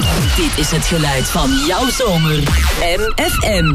Dit is het geluid van jouw zomer. MFM.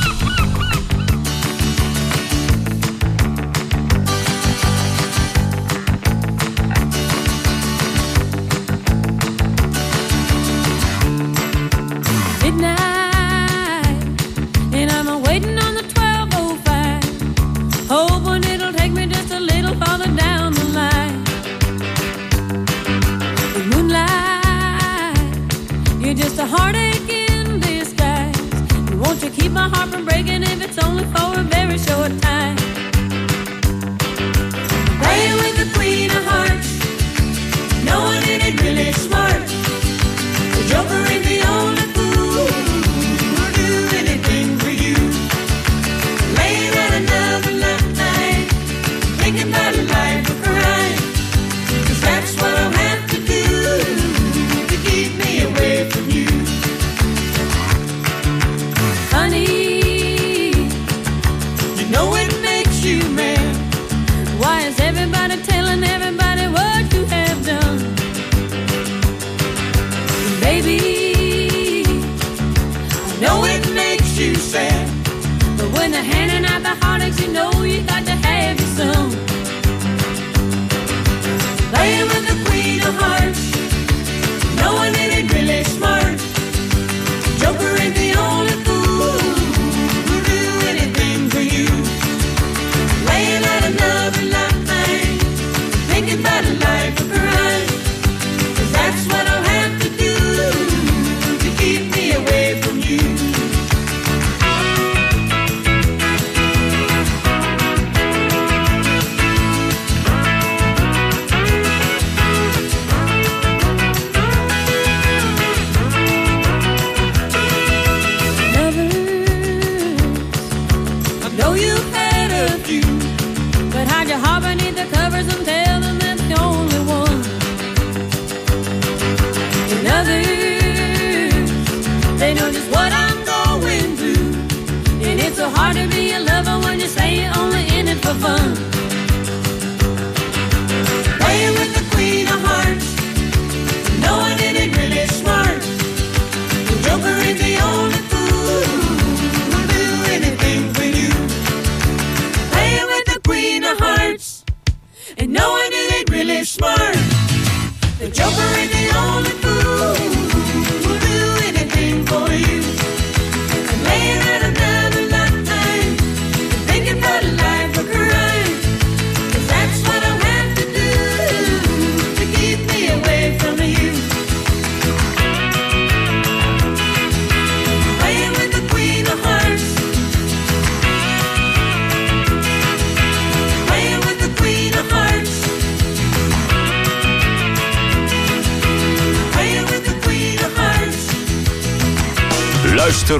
Luister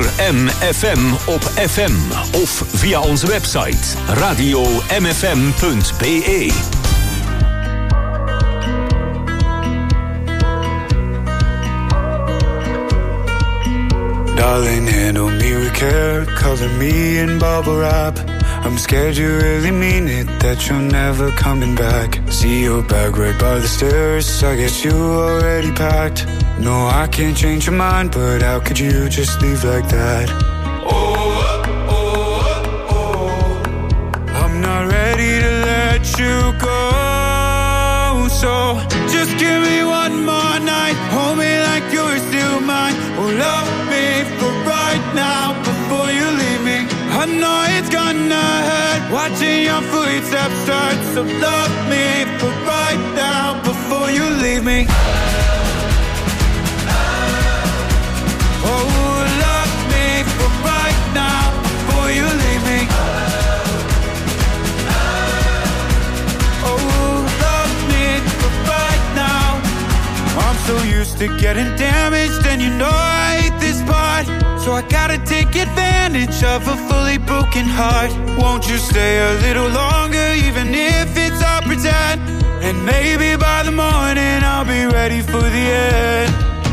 MFM op FM of via onze website radio-mfm.be. Darling, handle me with care, color me in bubble wrap. I'm scared you really mean it, that you're never coming back. See your bag right by the stairs, I guess you already packed. No, I can't change your mind, but how could you just leave like that? I'm not ready to let you go. So just give me one more night, hold me like you're still mine. Oh, love me for right now before you leave me. I know it's gonna hurt watching your footsteps start. So love me for right now before you leave me. Oh, love me for right now before you leave me. Oh, love me for right now. I'm so used to getting damaged, and you know I hate this part. So I gotta take advantage of a fully broken heart. Won't you stay a little longer, even if it's all pretend? And maybe by the morning I'll be ready for the end.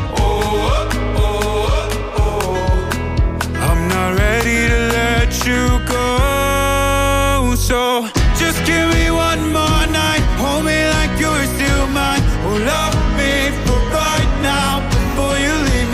I'm not ready to let you go. So just give me one more night, hold me like you're still mine. Oh, love me for right now before you leave me.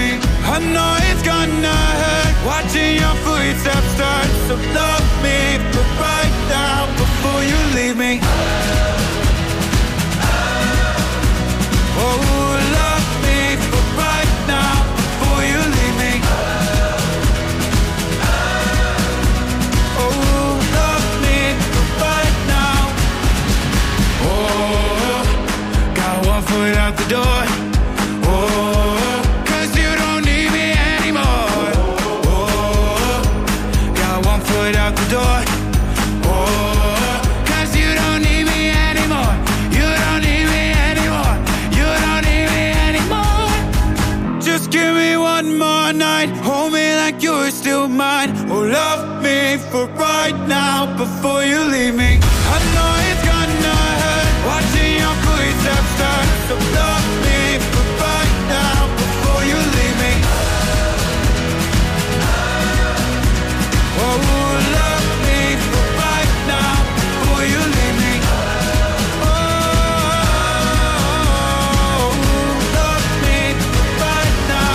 just give me one more night. Hold me like you're still mine. Oh, love me for right now before you leave me. I know it's gonna hurt watching your footsteps turn. So love me for right now before you leave me. Oh, love me for right now before you leave me. Oh, love me for right now.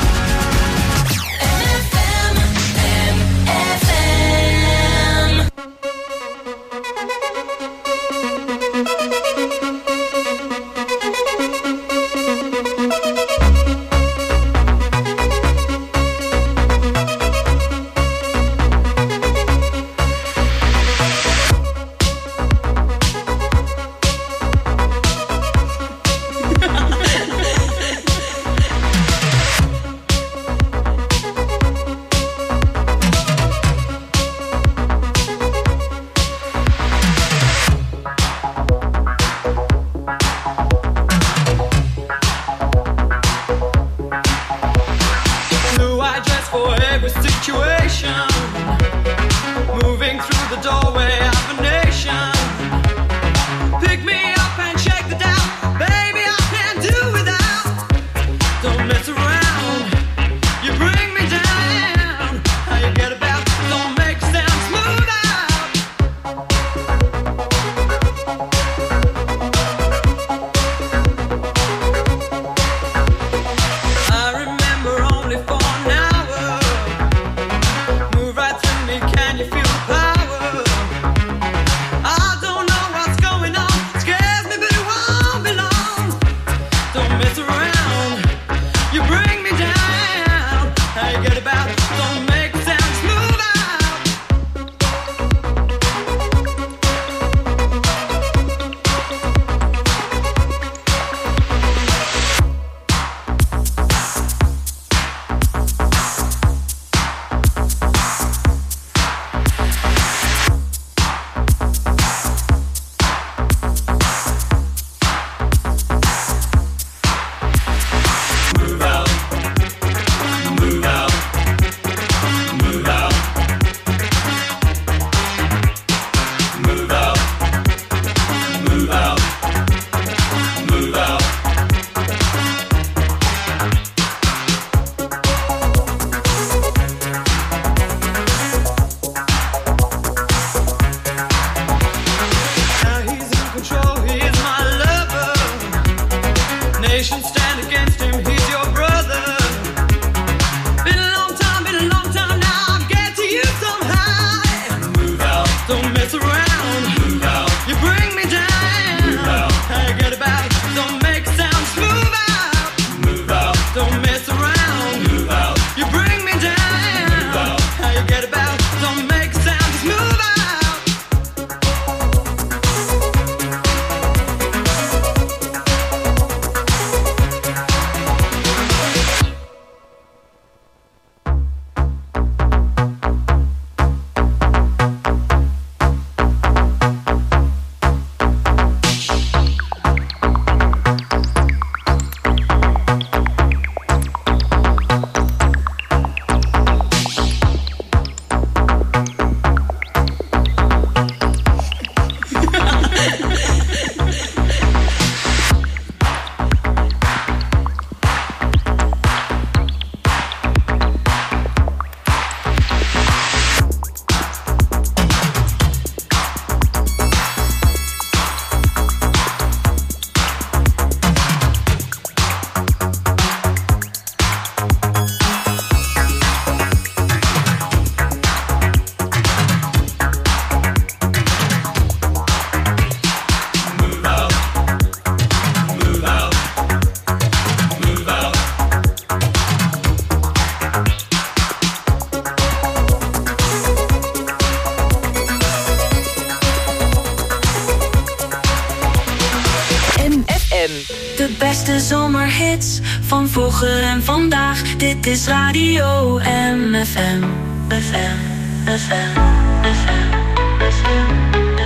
De beste zomerhits van vroeger en vandaag. Dit is Radio MFM.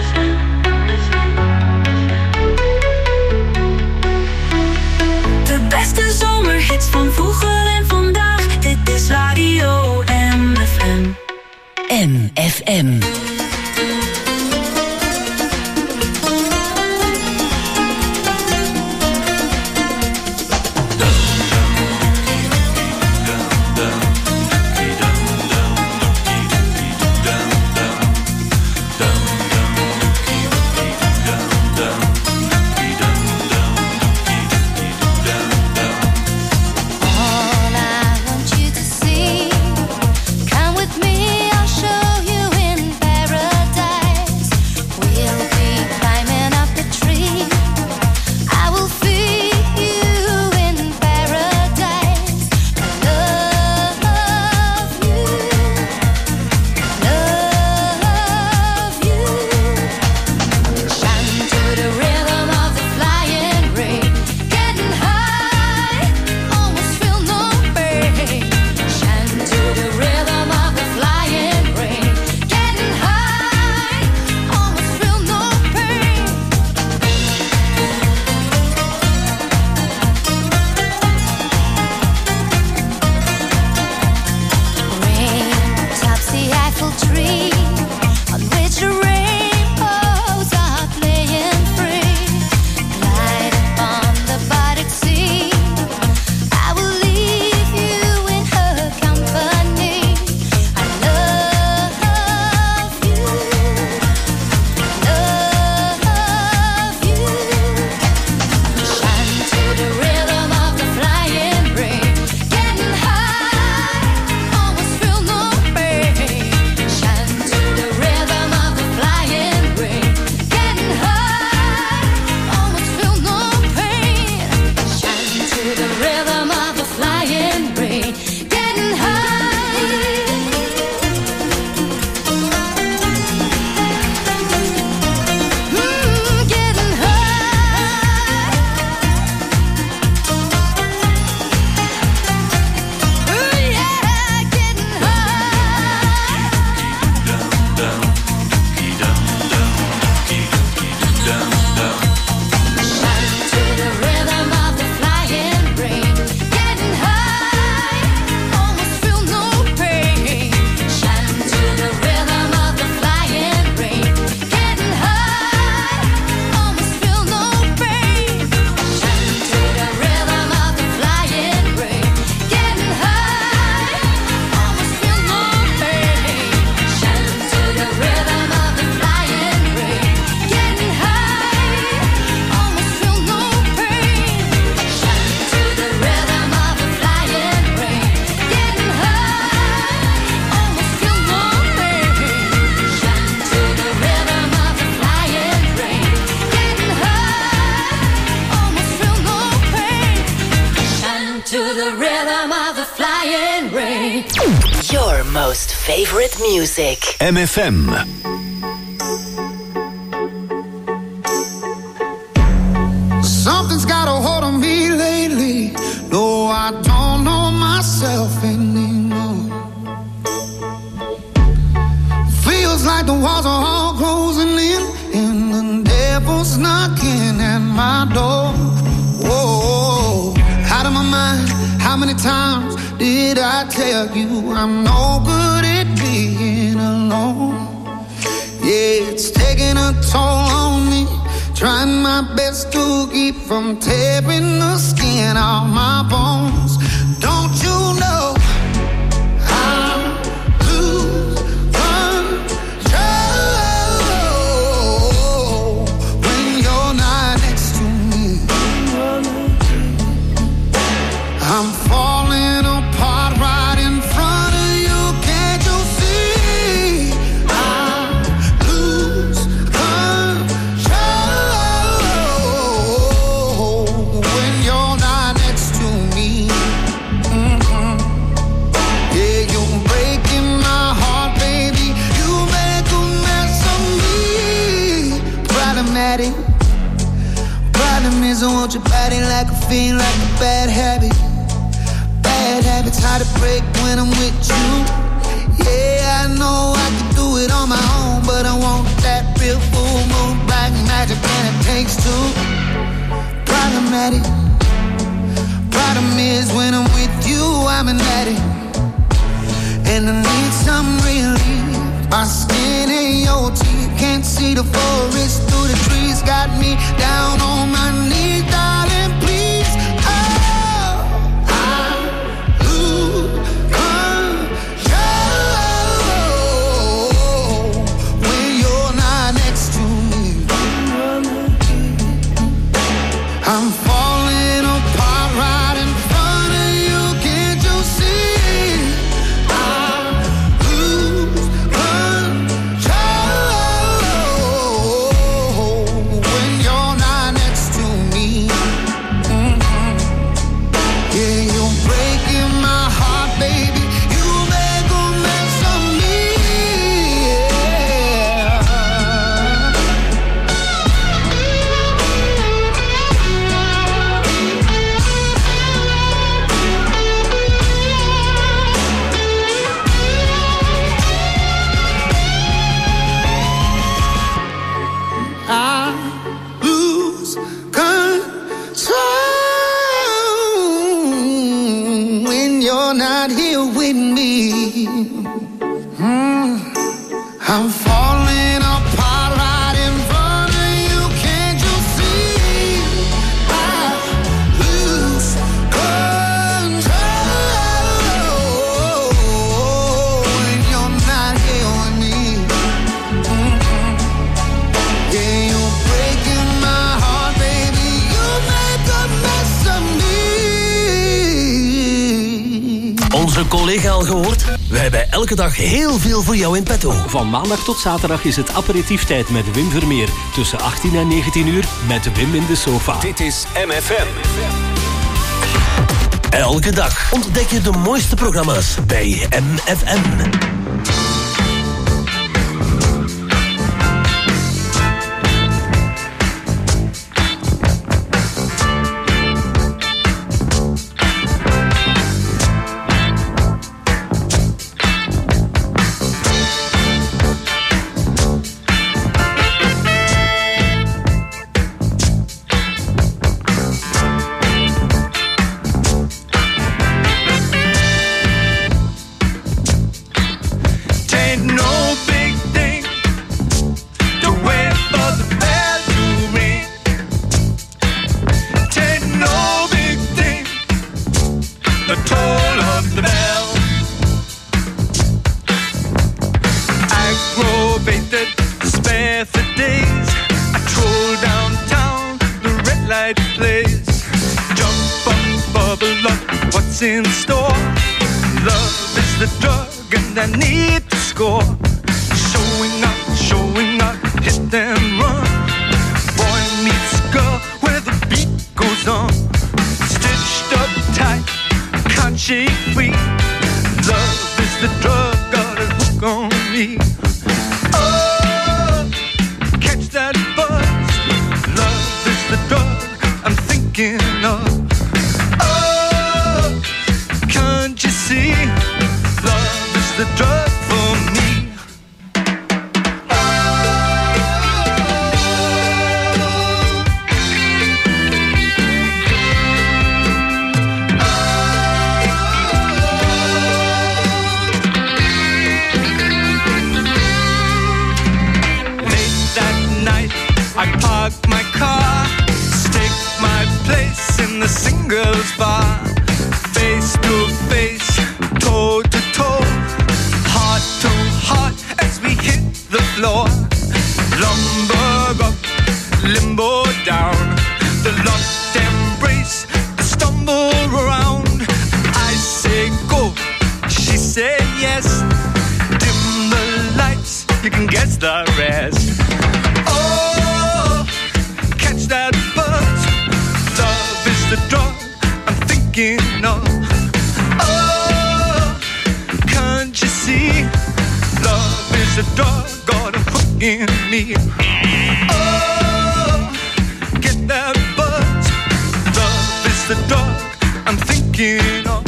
De beste zomerhits van vroeger en vandaag. Dit is Radio MFM. MFM. Favorite music. MFM. Something's got a hold on me lately. No, I don't know myself anymore. Feels like the walls are all closing in, and the devil's knocking at my door. Whoa, out of my mind. How many times did I tell you I'm no good at being alone? Yeah, it's taking a toll on me. Trying my best to keep from tearing the skin off my bones. Don't you know I lose control when you're not next to me? I'm falling apart right in front of you. Can't you see? I lose control when you're not next to me. Mm-hmm. Yeah, you're breaking my heart, baby. You make a mess of me. Problematic. Problem is I want your body like a fiend, like a bad habit. Bad habits hard to break when I'm with you. Yeah, I know I can do it on my own, but I want that real full moon, black magic, and it takes two. Problematic. what I miss when I'm with you. I'm an addict, and I need some relief. My skin and your teeth, can't see the forest through the trees. Got me down on my knees, darling, please. Oh, I lose control when you're not next to me. I'm falling apart right in front of you. Can't you see? I lose control when you're not next to me. Yeah, you're breaking my heart, baby. You make a mess of me. I lose control when you're not here with me. I'm falling apart right in front of you. Can't you see? I lose control when you're not here with me. Yeah, you're breaking my heart, baby. You make a mess of me. Onze collega al gehoord? We hebben elke dag heel veel voor jou in petto. Van maandag tot zaterdag is het aperitieftijd met Wim Vermeer. Tussen 18 en 19 uur met Wim in de sofa. Dit is MFM. Elke dag ontdek je de mooiste programma's bij MFM. Tain't no big thing to wait for the bell to ring. Tain't no big thing, the toll of the bell. Aggravated, spare for days. I troll downtown, the red light plays. Jump up, bubble up, what's in store? Love is the drug and I need to score. Showing up, hit and run. Boy meets girl where the beat goes on. Stitched up tight, can't shake free. Love is the drug, got a hook on me. Oh, catch that buzz. Love is the drug I'm thinking of. Oh, can't you see? Love is the drug for me. Late that night, I park my car, stake my place in the singles bar. Face to face, toe to toe, heart to heart as we hit the floor. Lumber up, limbo down, the locked embrace, the stumble around. I say go, she say yes. Dim the lights, you can guess the rest. Oh, catch that buzz. Love is the drug I'm thinking of. Oh, can't you see? Love is a dog, got a hook in me. Oh, get that buzz. Love is the dog I'm thinking of.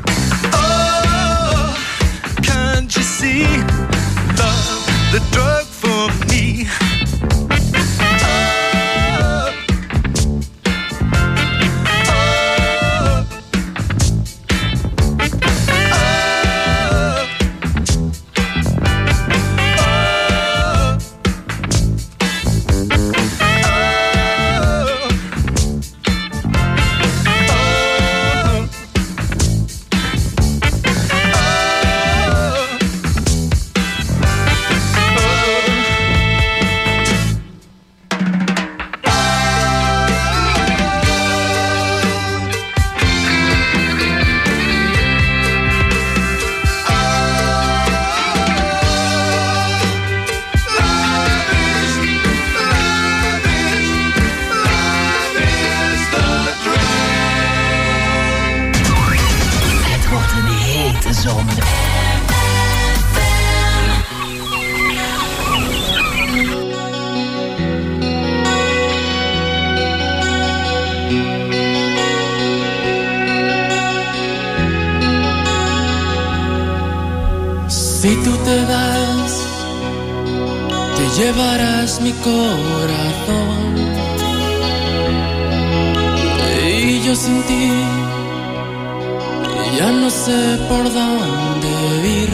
Oh, can't you see? Love, the drug for me. Oh, hete zomer. Si tú te vas, te llevarás mi corazón. Y yo sin ti ya no sé por dónde ir.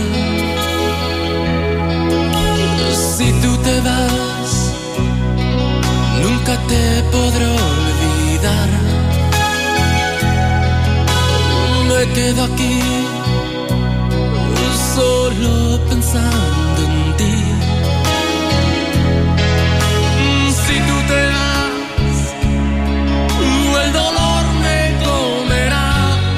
Si tú te vas, nunca te podré olvidar. Me quedo aquí solo pensando en ti. Si tú te vas, el dolor me comerá.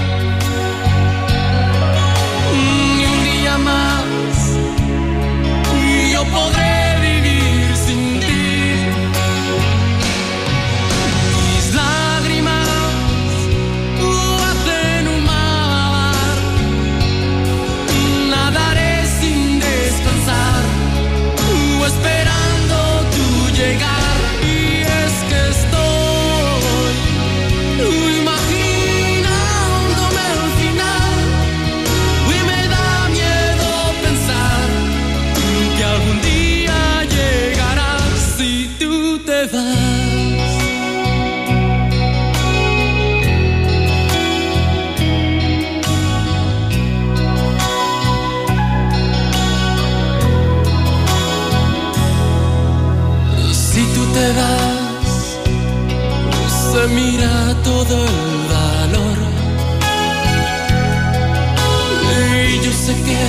Ni un día más yo podré vivir sin ti. Mis lágrimas hacen un mar. Nadaré sin descansar, esperando tu llegar. Y es que estoy imaginándome al final, y me da miedo pensar que algún día llegarás si tú te vas. Si tú te vas, se mira todo el valor. Y yo sé que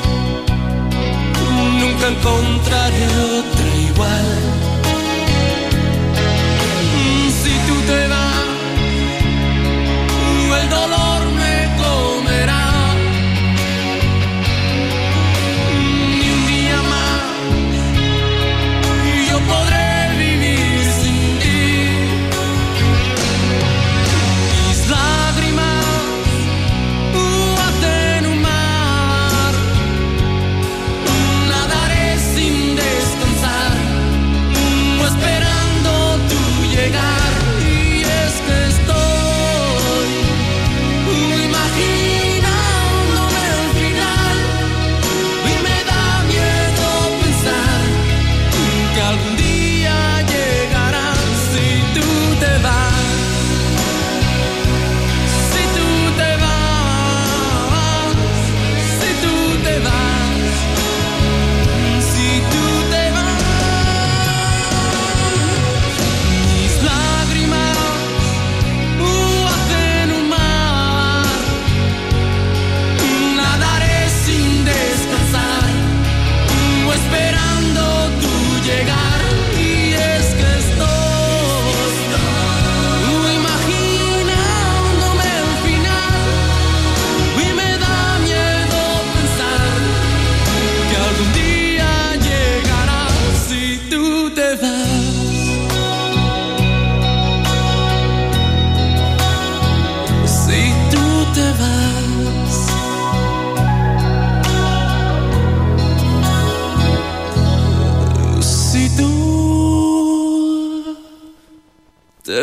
nunca encontraré otra igual. Si tú te vas, el dolor me comerá. Ni un día más yo podré vivir sin ti. Mis lágrimas hacen un mar. Nadaré sin descansar, esperando tu llegar. Y es que estoy imaginándome al final, y me da miedo pensar que algún día llegarás si tú te vas. Si tú te vas, si tú te vas, si tú te vas. Mis lágrimas hacen un mar. Nadaré sin descansar, esperando tu llegar. Y es que estoy imaginándome al final, y me da miedo pensar que algún día llegarás si tú te vas. Si tú te vas. Si tú te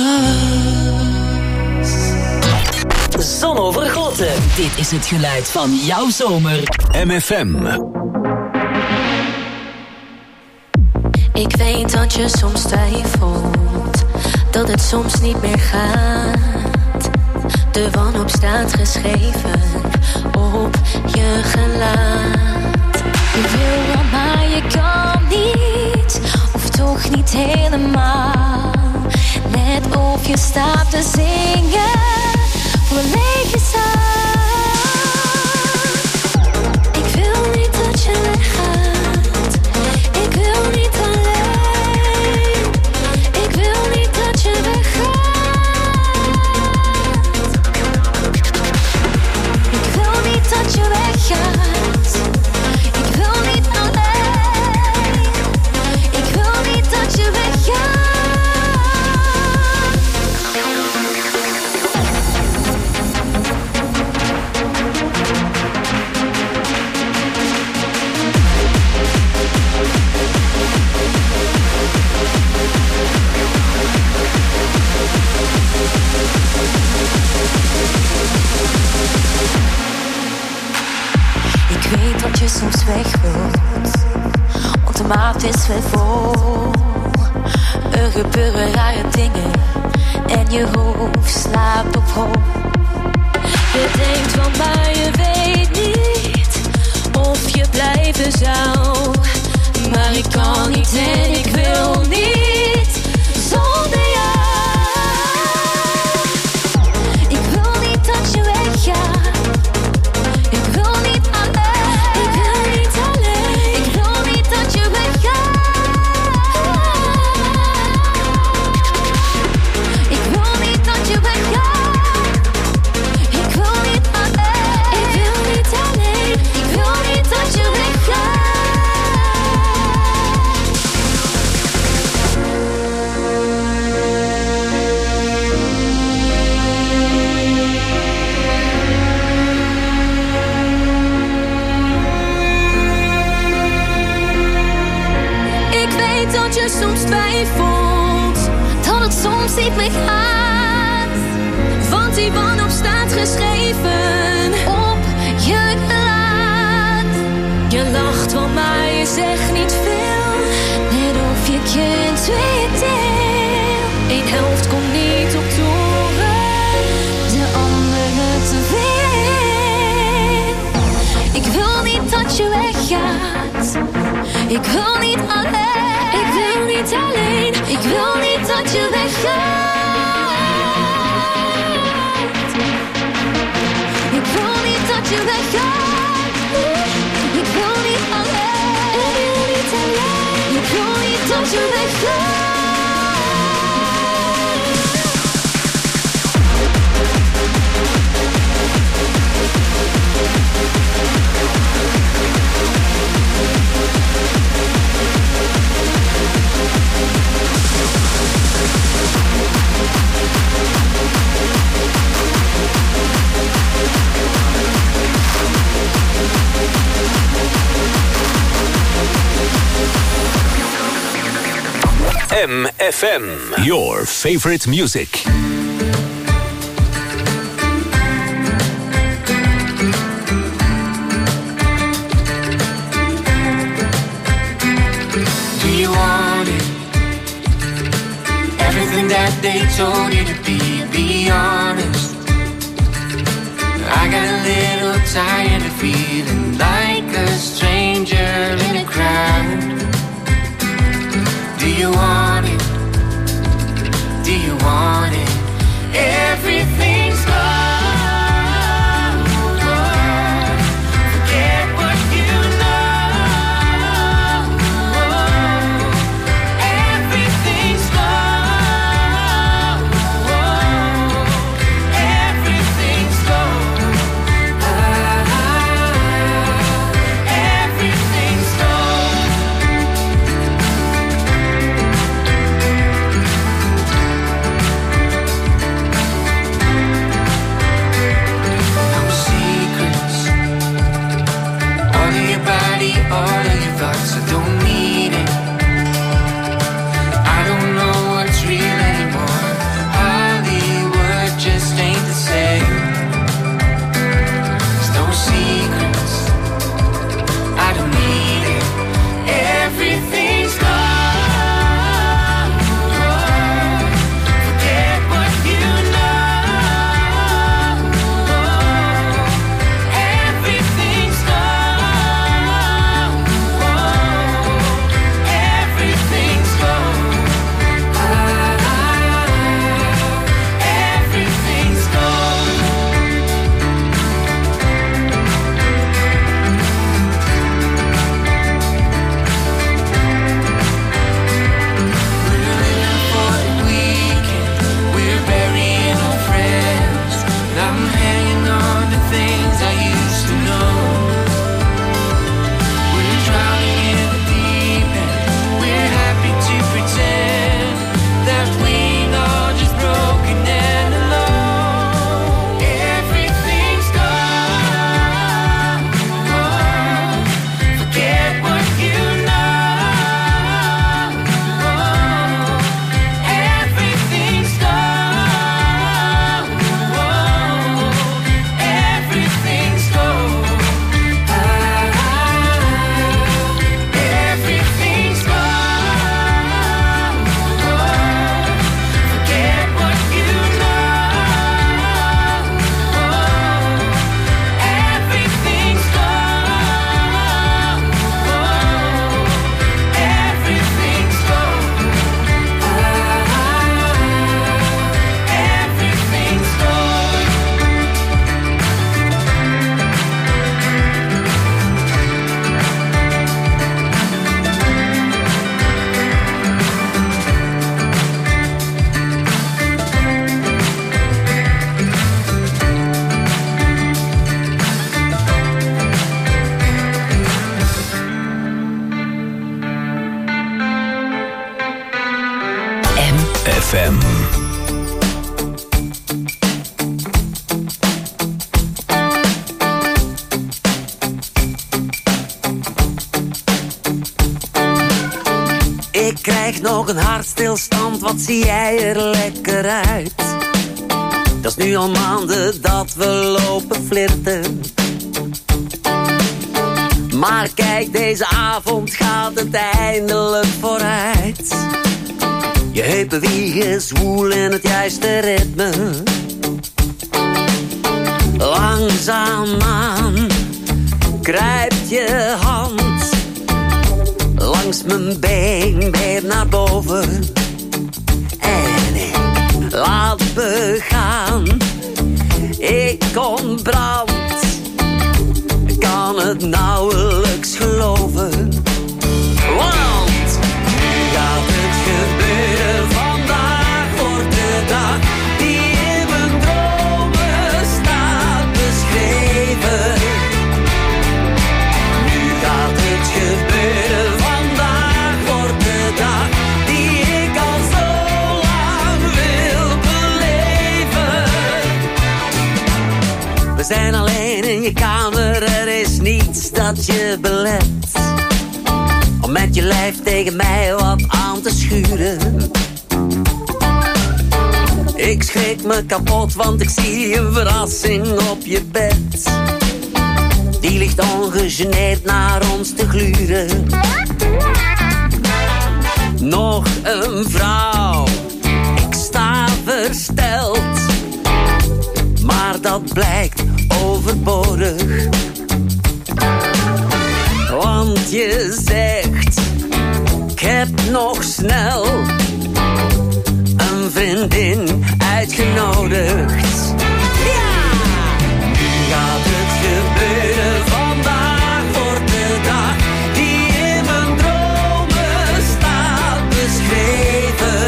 vas. Zonovergoten. Dit is het geluid van jouw zomer. MFM. Ik weet dat je soms twijfelt, dat het soms niet meer gaat. De wanhoop staat geschreven op je gelaat. Je wil wel, maar je kan niet, of toch niet helemaal. Net of je staat te zingen voor een lege zaal. Ik wil niet dat je weggaat, ik wil niet alleen. Ik wil niet dat je weggaat. Ik wil niet dat je weggaat. Ik wil niet alleen. Ik wil niet dat je weggaat. dat je soms weg wilt, want de maat is weer vol. Er gebeuren rare dingen en je hoofd slaapt op hoop. Je denkt van maar je weet niet of je blijven zou. Maar ik kan niet en ik wil niet zonder jou. Ik wil niet dat je weggaat. Ik wil niet alleen. Ik wil niet alleen. Ik wil niet dat je weggaat. Ik wil niet dat je weggaat. Ik wil niet alleen. Ik wil niet alleen. Ik wil niet dat je weggaat. Dat je soms twijfelt, dat het soms niet meer gaat. Want die wanhoop staat geschreven op je gelaat. Je lacht wel, maar je zegt niet veel. Net of je kind twee deel. Eén helft komt niet op toeren, de andere te veel. Ik wil niet dat je weggaat. Ik wil niet alleen. Ik wil niet alleen. Ik wil niet dat je weggaat. Ik wil niet dat je weggaat. Ik wil niet alleen. Ik wil niet alleen. Ik wil niet dat je weggaat. MFM, your favorite music. Do you want it? Everything that they told you to be honest. I got a little tired of feeling like a stranger in a crowd. Do you want it? Do you want it? Everything's gone. Forget what you know. Everything's gone. Everything's gone. FM. Ik krijg nog een hartstilstand, wat zie jij er lekker uit. Dat is nu al maanden dat we lopen flirten. Maar kijk, deze avond gaat het eindelijk vooruit. Je heupen wiegen zwoel in het juiste ritme. Langzaamaan kruipt je hand langs mijn been weer naar boven. En ik laat begaan. Ik ontbrand, kan het nauwelijks geloven. Want nu gaat het gebeuren. Vandaag wordt de dag die in mijn dromen staat beschreven. Nu gaat het gebeuren. Vandaag wordt de dag die ik al zo lang wil beleven. We zijn alleen in je kamer, er is niets dat je belet om met je lijf tegen mij wat aan te schuren. Ik schrik me kapot, want ik zie een verrassing op je bed. Die ligt ongegeneerd naar ons te gluren. Nog een vrouw, ik sta versteld. Maar dat blijkt overbodig. Want je zegt, ik heb nog snel een vriendin uitgenodigd. Ja! Nu gaat het gebeuren. Vandaag wordt de dag die in mijn dromen staat beschreven.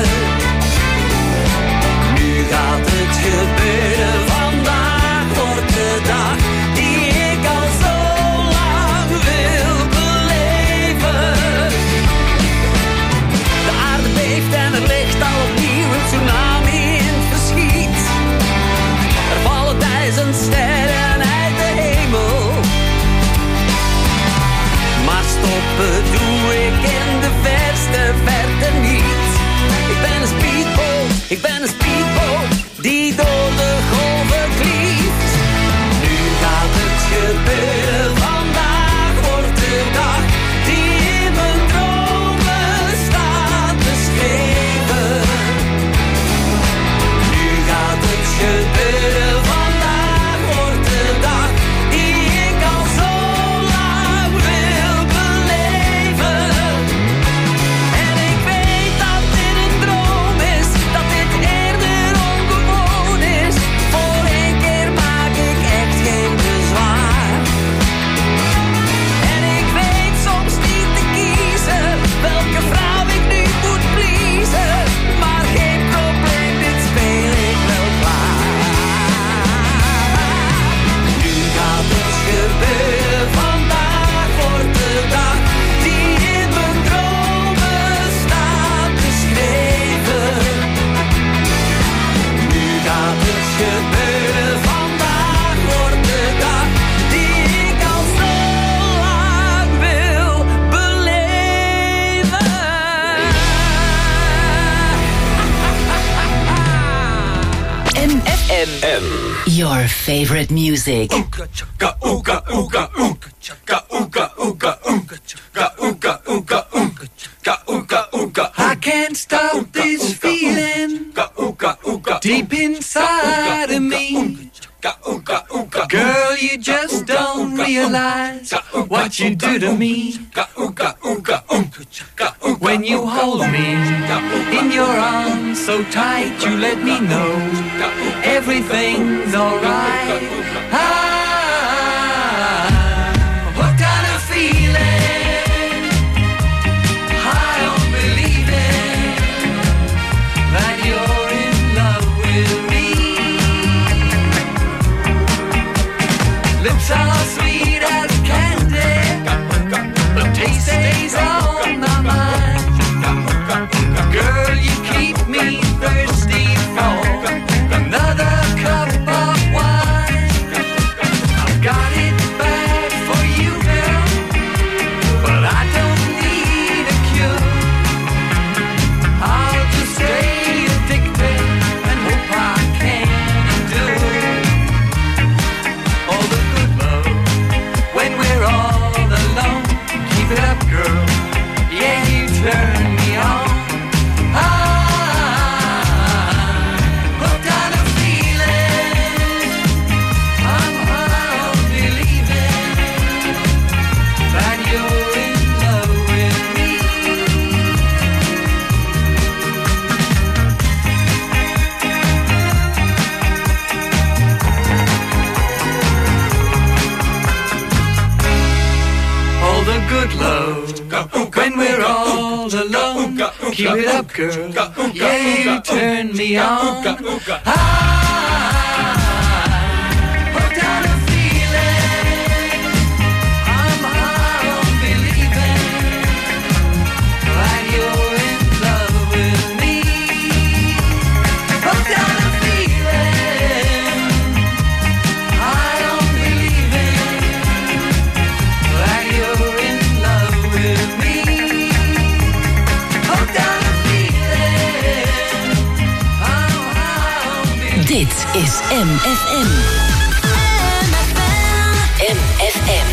Nu gaat het gebeuren. Vandaag wordt de dag die ik al zo lang wil beleven. De aarde beeft en er ligt al opnieuw een tsunami in het verschiet. Er vallen 1000 sterren uit de hemel. Maar stoppen doe ik in de verste verte niet. Ik ben een speedboot, ik ben een speedboot die door de golven klieft. Nu gaat het gebeuren. Vandaag wordt de dag die in mijn dromen staat beschreven. Nu gaat het gebeuren. Vandaag wordt de dag die ik al zo lang wil beleven. En ik weet dat dit een droom is, dat dit eerder ongewoon is. Voor één keer maak ik echt geen bezwaar. En ik weet soms niet te kiezen welke vrouw ik nu moet pleasen. Maar geen probleem, dit speel ik wel klaar. Nu gaat het gebeuren. Vandaag wordt de dag die in mijn dromen staat beschreven. Nu gaat het gebeuren. Vandaag wordt de dag die ik al zo lang wil beleven. MFM. Your favorite music. I can't stop this feeling deep inside of me. Girl, you just don't realize what you do to me. When you hold me in your arms so tight, you let me know everything's alright. What kind of feeling? High on believing that you're in love with me. Lips are sweet as candy, but taste stays on my mind. Girl, you keep me thirsty. good love. When we're all alone, keep it up, girl. Yeah, you turn me on. Dit is MFM. MFM.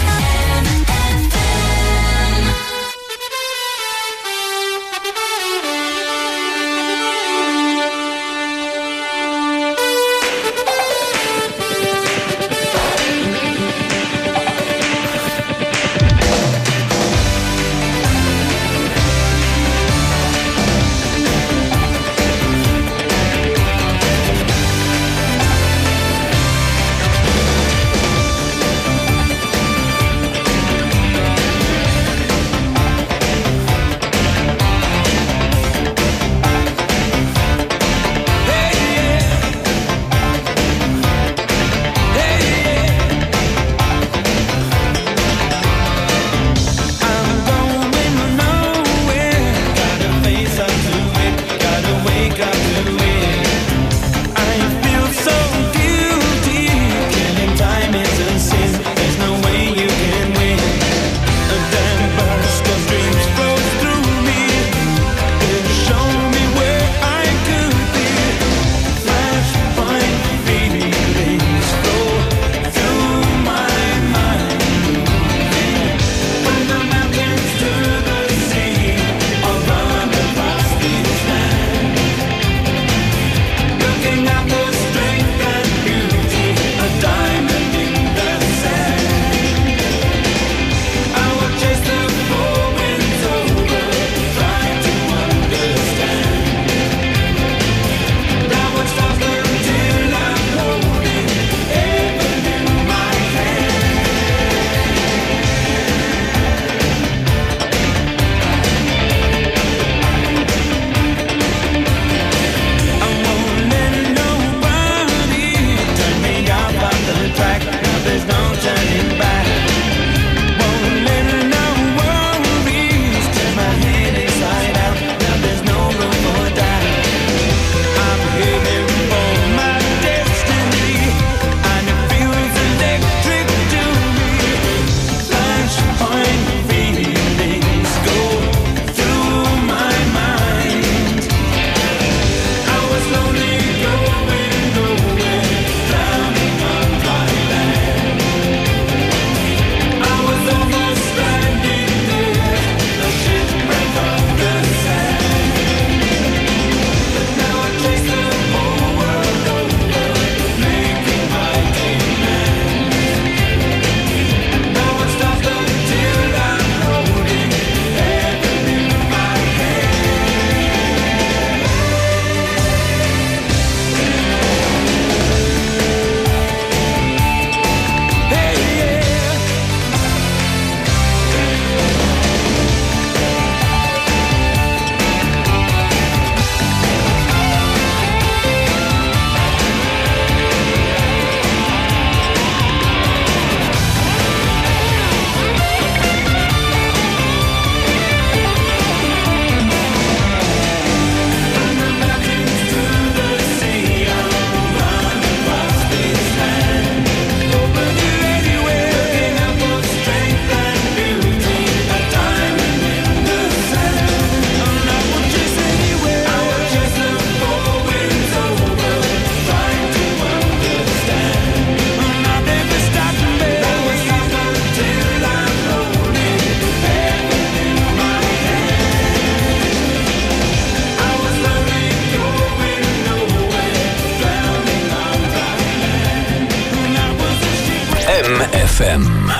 MFM.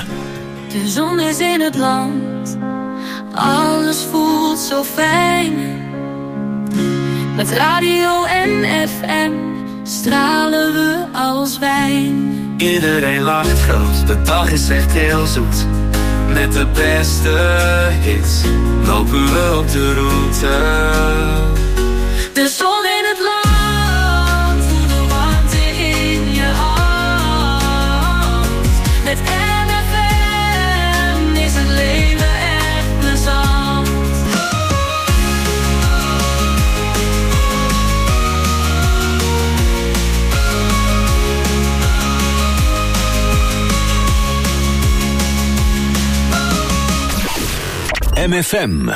De zon is in het land, alles voelt zo fijn. Met radio en FM stralen we als wijn. Iedereen lacht groot, de dag is echt heel zoet. met de beste hits lopen we op de route. De zon in het land, voel de warmte in je hand. Met MFM is het leven echt plezant. MFM.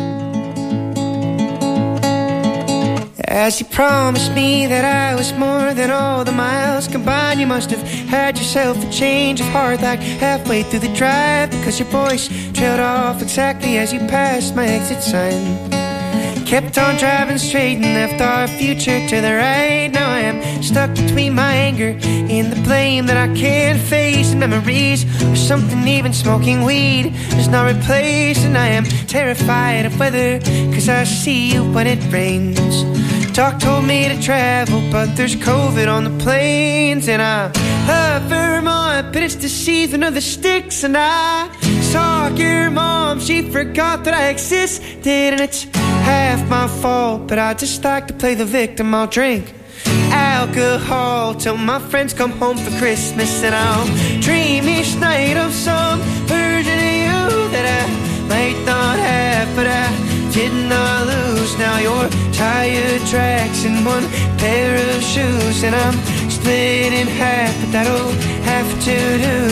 As you promised me that I was more than all the miles combined, you must have had yourself a change of heart like halfway through the drive, because your voice trailed off exactly as you passed my exit sign. Kept on driving straight and left our future to the right. Now I am stuck between my anger and the blame that I can't face, and memories or something even smoking weed does not replace. And I am terrified of weather, cause I see you when it rains. Doc told me to travel, but there's COVID on the planes. And I love Vermont, but it's the season of the sticks. And I saw your mom, she forgot that I existed. And it's half my fault, but I just like to play the victim. I'll drink alcohol till my friends come home for Christmas. And I'll dream each night of some version of you that I might not have, but I did not lose. Now you're tire tracks and one pair of shoes, and I'm split in half, but that'll have to do.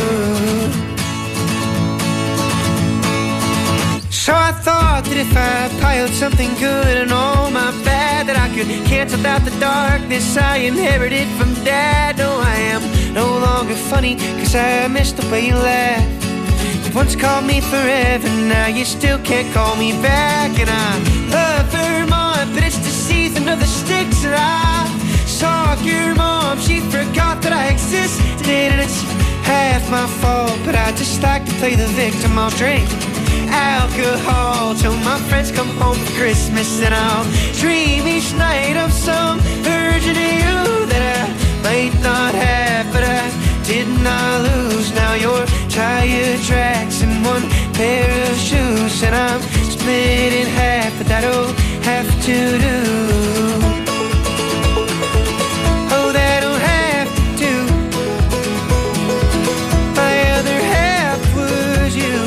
So I thought that if I piled something good and all my bad, that I could cancel out the darkness I inherited from Dad. No, I am no longer funny, cause I missed the way you laughed. You once called me forever, now you still can't call me back. And I love Vermont, but it's the season of the sticks. And I saw your mom, she forgot that I existed. And it's half my fault, but I just like to play the victim. I'll drink alcohol till my friends come home for Christmas. And I'll dream each night of some version of you that I might not have, but I did not lose. Now you're tire tracks and one pair of shoes, and I'm split in half, but that'll have to do. Oh, that'll have to do. My other half was you.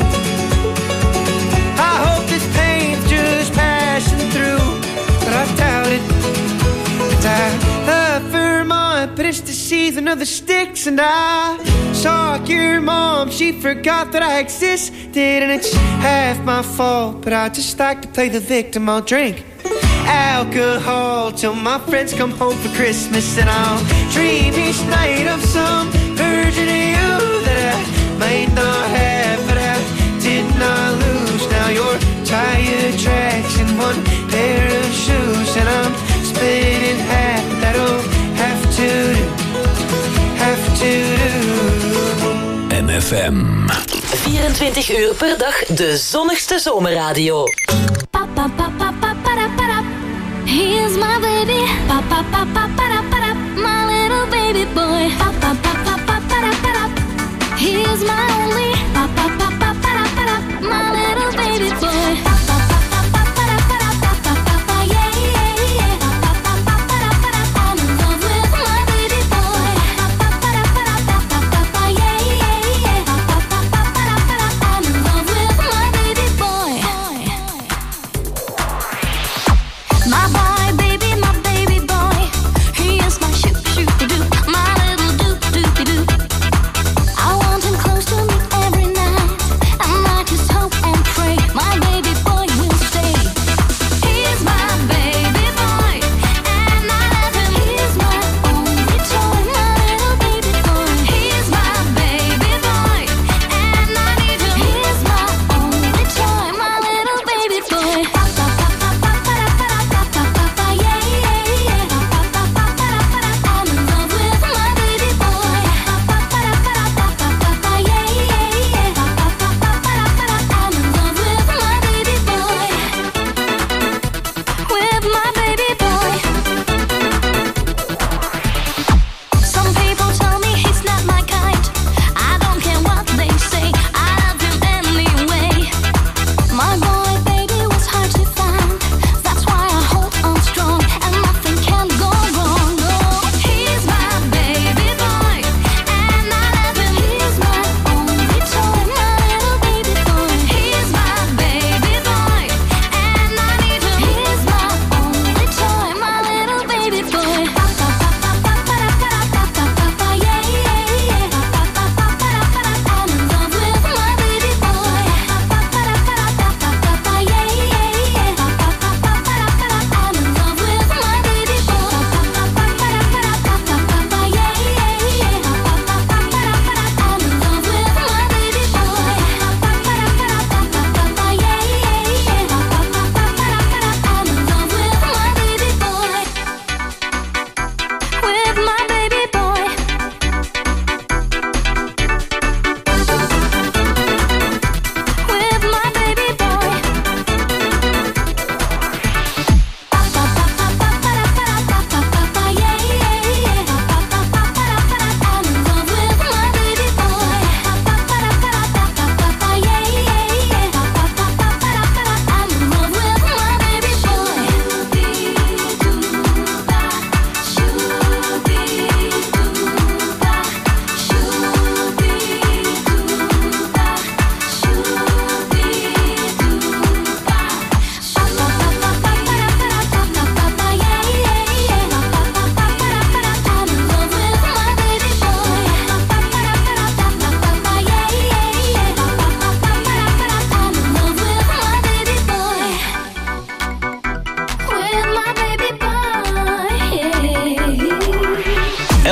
I hope this pain's just passing through, but I doubt it. But I love Vermont, but it's the season of the sticks. And I saw your mom, she forgot that I existed. And it's half my fault, but I just like to play the victim. I'll drink alcohol till my friends come home for Christmas. And I'll dream each night of some version of you that I might not have, but I did not lose. Now you're tire tracks and one pair of shoes, and I'm split in half. That'll have to do, have to do. MFM. 24 uur per dag de zonnigste zomerradio. Here's my baby, my little baby boy. Here's my only, my little baby boy. Yeah, yeah, yeah. I'm in love with my baby boy. Yeah, yeah, yeah. I'm in love with my baby boy. My boy, baby, my baby boy. He is my shoot-a-doo, my little doop-doopy-doo. I want him close to me every night.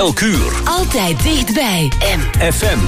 Elk uur. Altijd dichtbij. FM.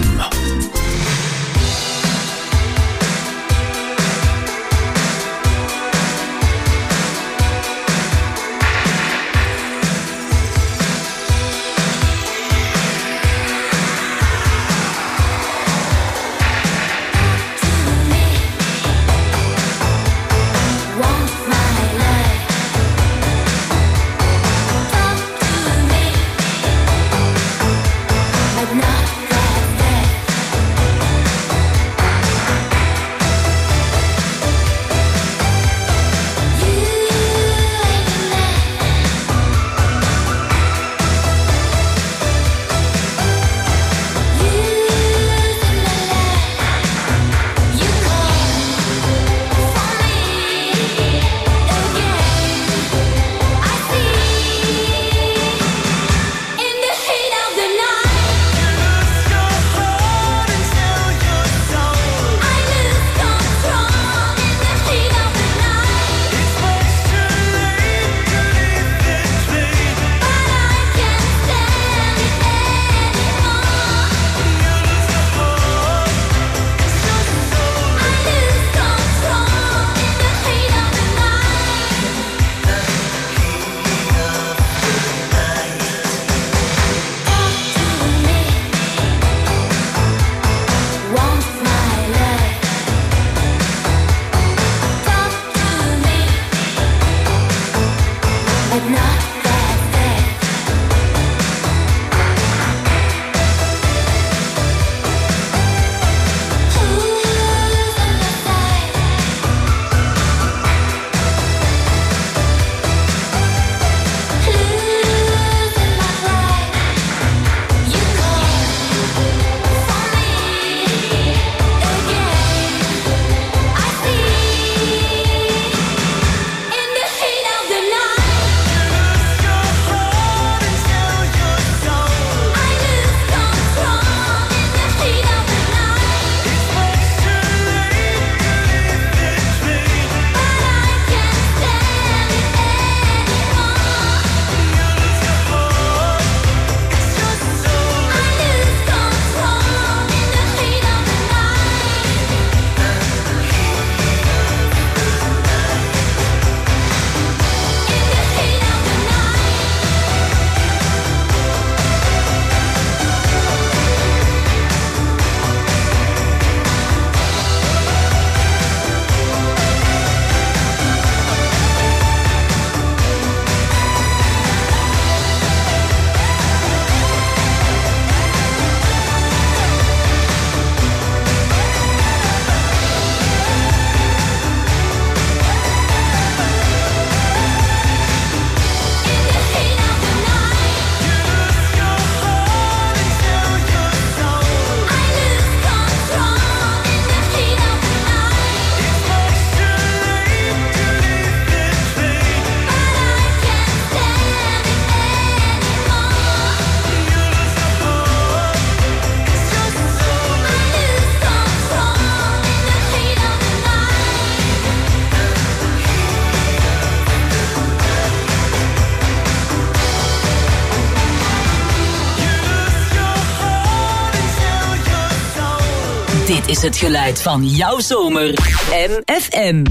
Dit is het geluid van jouw zomer. MFM.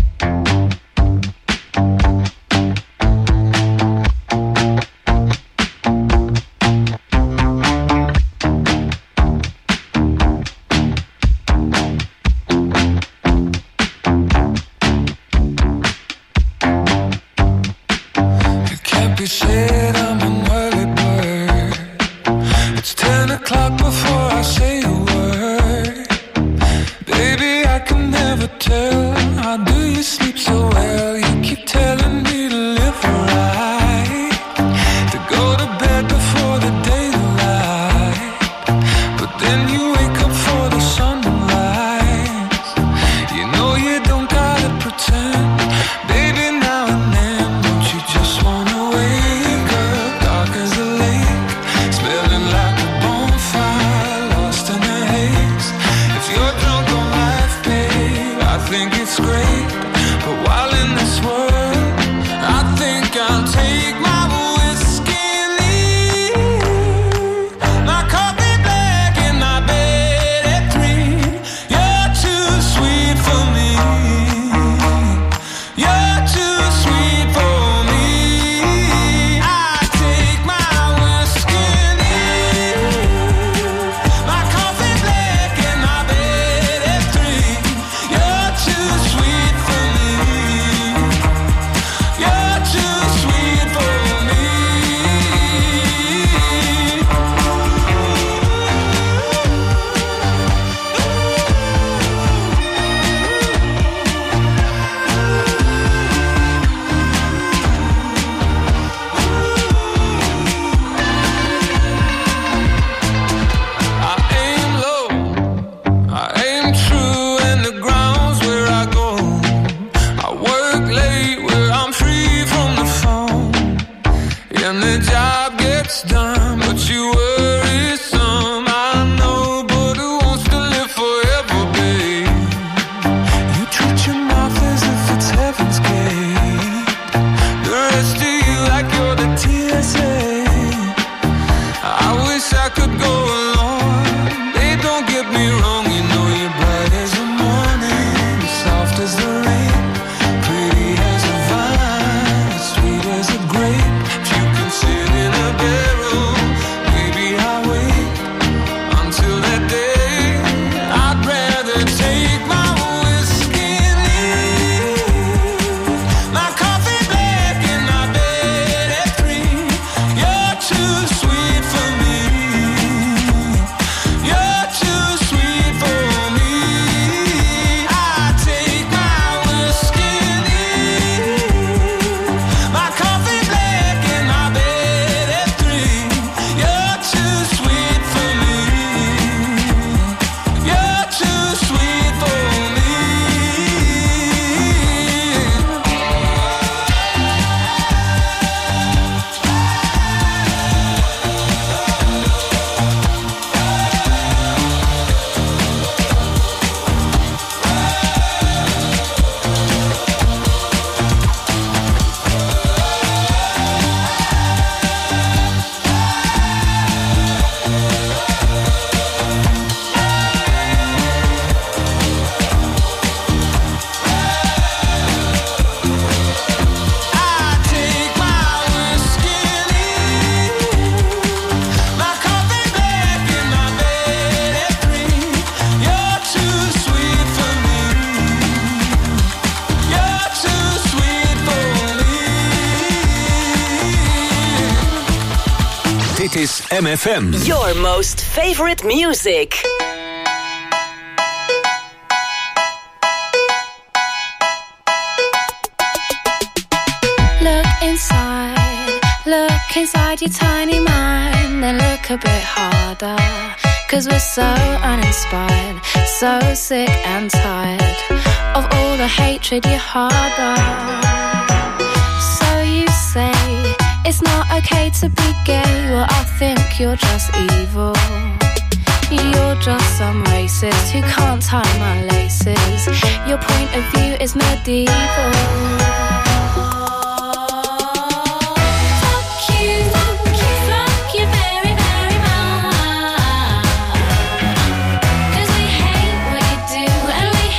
Dit is MFM. Your most favorite music. Look inside your tiny mind, then look a bit harder. 'Cause we're so uninspired, so sick and tired of all the hatred you harbor. So you say it's not okay to be gay. Well, I think you're just evil. You're just some racist who can't tie my laces. Your point of view is medieval.